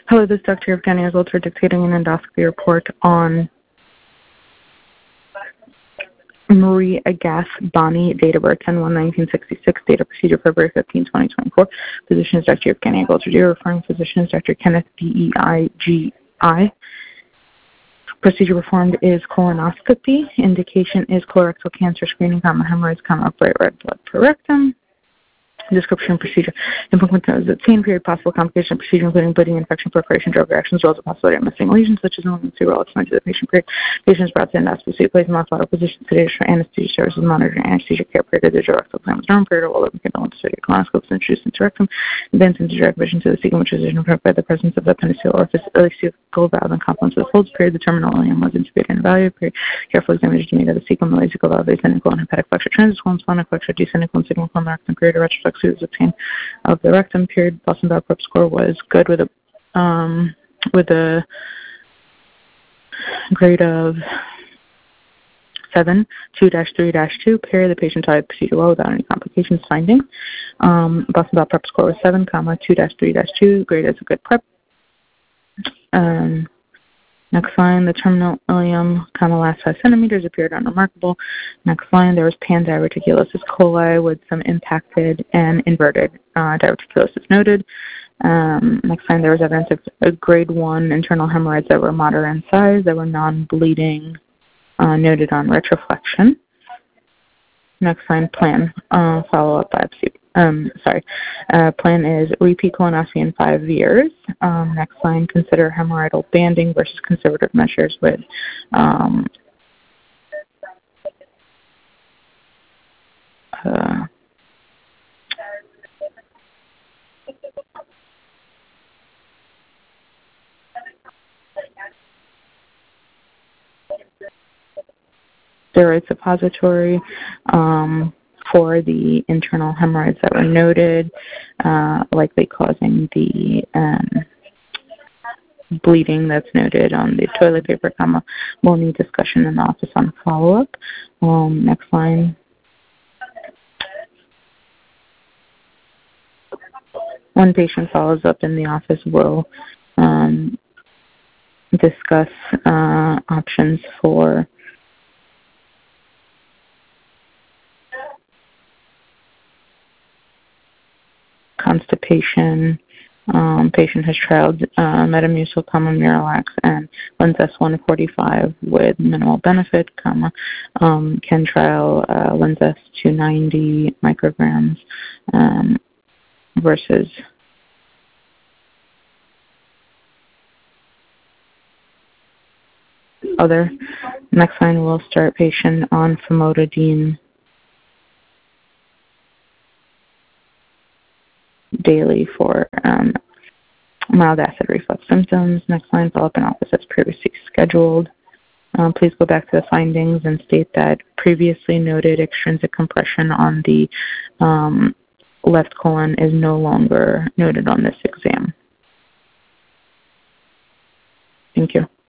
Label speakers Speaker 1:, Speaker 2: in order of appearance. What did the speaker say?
Speaker 1: Hello, this is Dr. Evgenia Zolter dictating an endoscopy report on Marie Agassi, date of birth 10/1/1966, date of procedure February 15, 2024. Physician is Dr. Evgenia Zolter. Referring physician is Dr. Kenneth Beigi. Procedure performed is colonoscopy. Indication is colorectal cancer screening, hemorrhoids, bright red blood per rectum. Description procedure. Improvement is obtained. Period. Possible complication of procedure, including bleeding, infection, perforation, drug reactions, as well as the possibility of missing lesions, such as malignancy, will explain to the patient. Period. Patient is brought to endoscopy suite, placed in lateral position, sedated for anesthesia services, monitoring anesthesia care. Period. The rectal plan was normal. Period. All open condolence to colonoscopes introduced into rectum, advanced into direct vision to the cecum, which is confirmed by the presence of the appendiceal orifice, ileocecal valve, and complements of the folds. Period. The terminal ileum was intubated and evaluated. Period. Careful examination made of the cecum, the ileocecal valve, ascending colon, hepatic flexure, transverse colon, splenic flexure, descending colon, signal colon, the rectum. Period. A retroflex was obtained of the rectum. Period. Boston Bowel Prep score was good with a grade of 7, 2-3-2. Period. The patient tolerated the procedure well without any complications. Findings. Boston Bowel Prep score was 7, 2-3-2. Grade as a good prep. Next line, the terminal ileum, last 5 centimeters appeared unremarkable. Next line, there was pan-diverticulosis coli with some impacted and inverted diverticulosis noted. Next line, there was evidence of a grade 1 internal hemorrhoids that were moderate in size, that were non-bleeding, noted on retroflexion. Next line, plan, follow-up biopsy. Plan is repeat colonoscopy in 5 years. Next line, consider hemorrhoidal banding versus conservative measures with steroid suppository for the internal hemorrhoids that were noted, likely causing the bleeding that's noted on the toilet paper, we'll need discussion in the office on follow-up. Next line. When patient follows up in the office, we'll discuss options for constipation. Patient has trialed Metamucil, Miralax, and Linzess 145 with minimal benefit, can trial Linzess 290 micrograms versus other. Next line, we'll start patient on famotidine daily for mild acid reflux symptoms. Next line, follow up in office as previously scheduled. Please go back to the findings and state that previously noted extrinsic compression on the left colon is no longer noted on this exam. Thank you.